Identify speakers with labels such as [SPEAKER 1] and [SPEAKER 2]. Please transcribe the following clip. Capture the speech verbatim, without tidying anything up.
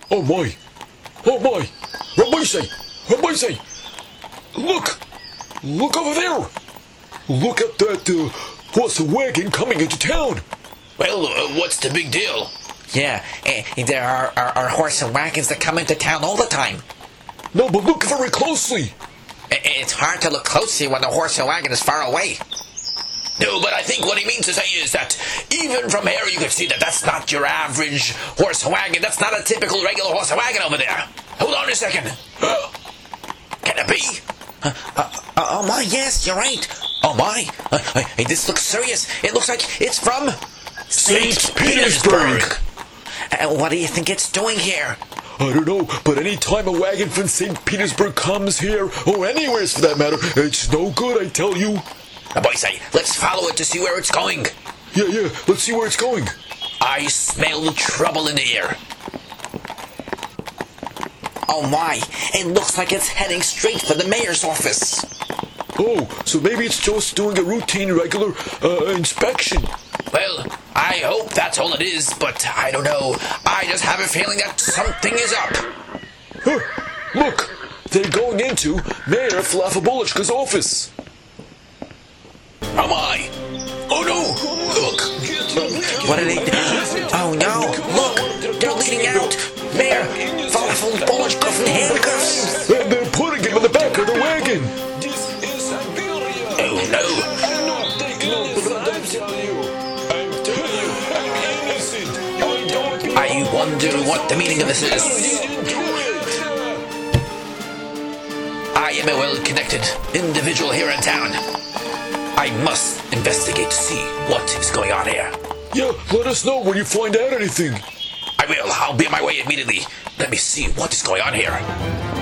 [SPEAKER 1] Oh my! Oh my! Ramoise! Ramoise! Look! Look over there! Look at that uh, horse wagon coming into town!
[SPEAKER 2] Well, uh, what's the big deal?
[SPEAKER 3] Yeah, eh, there are, are, are horse and wagons that come into town all the time.
[SPEAKER 1] No, but look very closely!
[SPEAKER 3] I- It's hard to look closely when the horse and wagon is far away.
[SPEAKER 2] No, but I think what he means to say is that even from here you can see that that's not your average horse wagon. That's not a typical regular horse wagon over there. Hold on a second. Uh, can it be?
[SPEAKER 3] Uh, uh, oh my, yes, you're right. Oh my, uh, uh, hey, this looks serious. It looks like it's from
[SPEAKER 1] Saint Petersburg!
[SPEAKER 3] Uh, what do you think it's doing here?
[SPEAKER 1] I don't know, but any time a wagon from Saint Petersburg comes here, or anywheres for that matter, it's no good, I tell you.
[SPEAKER 2] The boy say, let's follow it to see where it's going.
[SPEAKER 1] Yeah, yeah, let's see where it's going.
[SPEAKER 2] I smell trouble in the air.
[SPEAKER 3] Oh my, it looks like it's heading straight for the mayor's office.
[SPEAKER 1] Oh, so maybe it's just doing a routine, regular uh, inspection.
[SPEAKER 2] Well, I hope that's all it is, but I don't know. I just have a feeling that something is up.
[SPEAKER 1] Huh, look, they're going into Mayor Flafabolichka's office.
[SPEAKER 2] Oh my! Oh no! Look!
[SPEAKER 3] What are they doing? Oh no, look, they're leading out Mayor Flafabolichka from handcuffs.
[SPEAKER 1] And they're putting him in the back of the wagon.
[SPEAKER 2] Oh no! I wonder what the meaning of this is. I am a well-connected individual here in town. I must investigate to see what is going on here.
[SPEAKER 1] Yeah, let us know when you find out anything.
[SPEAKER 2] I will. I'll be on my way immediately. Let me see what is going on here.